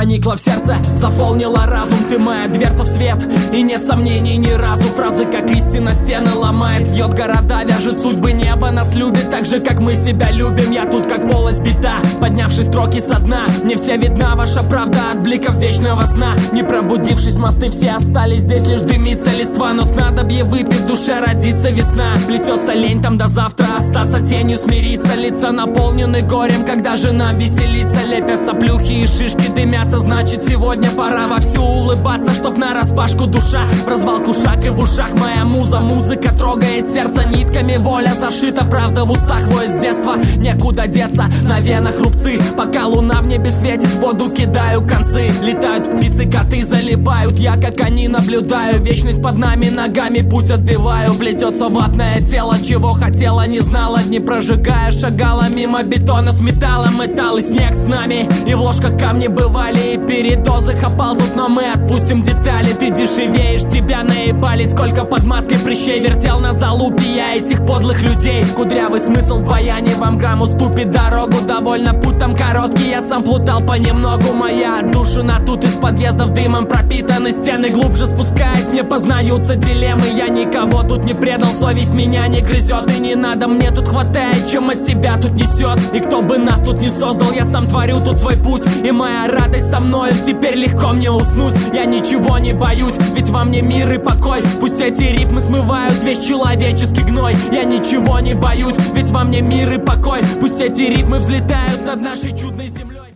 проникла в сердце, заполнила разум. Ты моя дверца в свет, и нет сомнений ни разу. Фразы, как истина, стены ломает, бьет города, вяжет судьбы. Небо нас любит так же, как мы себя любим. Я тут как полость бита, поднявшись строки со дна. Мне вся видна ваша правда от бликов вечного сна. Не пробудившись, мосты все остались, здесь лишь дымится листва. Но снадобье выпить, в душе родится весна. Плетется лень там до завтра, остаться тенью, смириться. Лица наполнены горем, когда же нам веселиться. Лепятся плюхи и шишки дымятся, значит сегодня пора вовсю улыбаться, чтоб нараспашку душа в развалку шаг. И в ушах моя муза, музыка трогает сердце нитками. Воля зашита, правда в устах воет с детства. Некуда деться, на венах рубцы. Пока луна в небе светит, в воду кидаю концы. Летают птицы, коты залипают, я как они наблюдаю. Вечность под нами, ногами путь отбиваю. Плетется ватное тело, чего хотела, не знала. Дни прожигая, шагала мимо бетона с металлом. Металл и снег с нами, и в ложках камни бывали. И передозы хапал тут, но мы отпустим детали. Ты дешевеешь, тебя наебали. Сколько под маской прыщей вертел на залупе я этих подлых людей. Кудрявый смысл в баяне вам грамм уступит дорогу. Довольно путь там короткий, я сам плутал понемногу. Моя отдушина тут из подъездов дымом пропитаны стены. Глубже спускаясь, мне познаются дилеммы. Я никого тут не предал, совесть меня не грызет. И не надо, мне тут хватает, чем от тебя тут несет. И кто бы нас тут не создал, я сам творю тут свой путь. И моя радость со мною, теперь легко мне уснуть. Я ничего не боюсь, ведь во мне мир и покой. Пусть эти рифмы смывают весь человеческий гной. Я ничего не боюсь, ведь во мне мир и покой. Пусть эти рифмы взлетают над нашей чудной землей.